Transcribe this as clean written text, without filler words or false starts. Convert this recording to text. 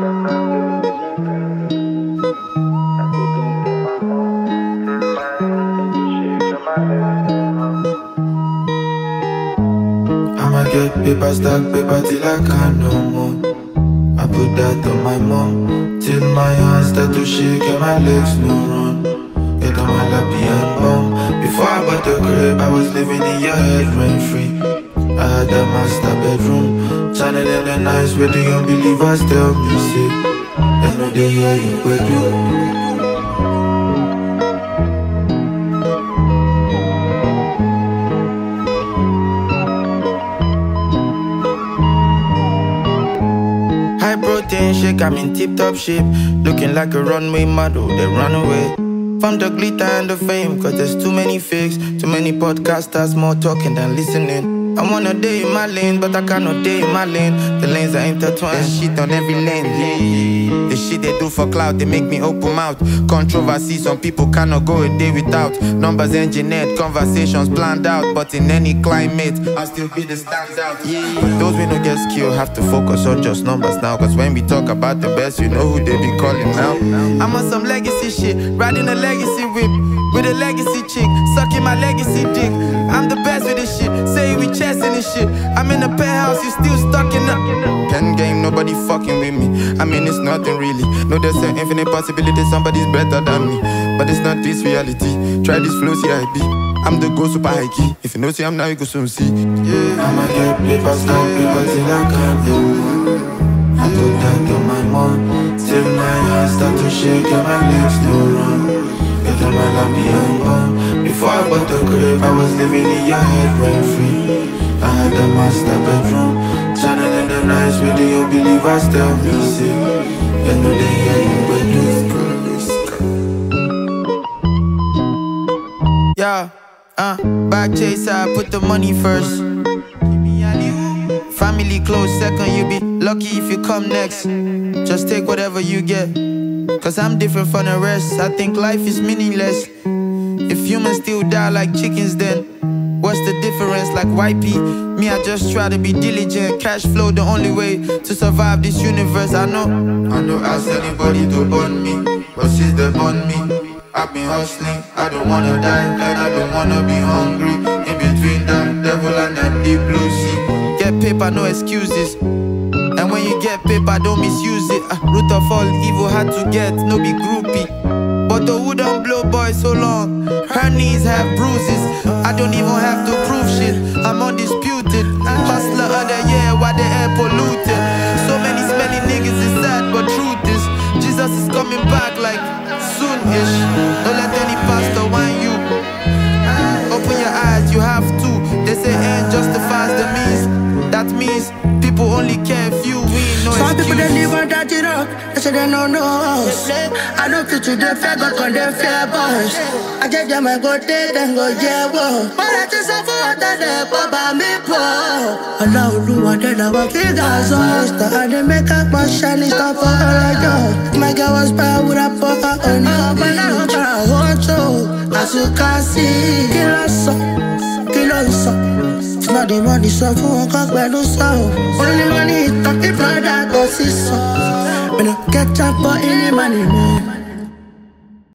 I'ma get paper, stack paper till I can't no more. I put that on my mom till my hands start to shake and my legs no run. Get on my lappy and bum. Before I bought the crib, I was living in your head rent free. I had a master bedroom, channeling the nights where the unbelievers tell me say, I know they hear you with you. High protein shake, I'm in tip-top shape, looking like a runway model, they run away from the glitter and the fame, cause there's too many fakes, too many podcasters, more talking than listening. I wanna day in my lane, but I cannot day in my lane. The lanes are intertwined, there's shit on every lane, yeah. The shit they do for clout, they make me open mouth. Controversy, some people cannot go a day without. Numbers engineered, conversations planned out. But in any climate, I'll still be the standout, yeah. But those we don't get skill have to focus on just numbers now. Cause when we talk about the best, you know who they be calling now. I'm on some legacy shit, riding a legacy whip with a legacy chick, sucking my legacy dick. I'm the best with this shit, say we chasing this shit. I'm in a penthouse, you still stuck in the pen game, nobody fucking with me. I mean it's nothing really. No, there's an infinite possibility somebody's better than me. But it's not this reality. Try this flow, see I be. I'm the go super high key. If you know see I'm now, you go soon see. Yeah, I'ma get paper, stack paper till I can't do more. I put that on my mom till my hands start to shake and my legs no run. Get on my lappy and bum. Before I bought the crib, I was living in your head rent free. I had a master bedroom, channeling the nights with the unbelievers tell me say, you know they hear you when you yeah, back chaser, I put the money first. Family close second, you be lucky if you come next. Just take whatever you get, cause I'm different from the rest. I think life is meaningless if humans still die like chickens, then what's the difference? Like YP, me I just try to be diligent. Cash flow the only way to survive this universe. I know ask anybody to burn me, but since they burn me, I've been hustling. I don't wanna die and I don't wanna be hungry. In between the devil and the deep blue sea. Get paper, no excuses. And when you get paper, don't misuse it. Root of all evil had to get, no be groupie. But the wood don't blow boy so long. Her knees have bruises. I don't even have to prove shit. I'm undisputed. Hustler of the year while the air polluted. So many smelly niggas is sad, but truth is Jesus is coming back like soon-ish. Don't let any pastor whine you. Open your eyes, you have to. They say end justifies the means. That means people only care if you win, no some excuse. people they live on that rock, they say they don't know us. I don't fit to the fair, but on the fair boys. I get them and go there, then go yeah, whoa. But I just have for that they papa me poor. Allah will want that I walk in Gaza. And they make up my shiny stuff for all I my girl was bad with a papa on you. But now I want to, as you can see, kill us up, kill us up. It's not the money, so for one cock, but no sound. Only money, talk the blood that goes so. When I get up for any money, man.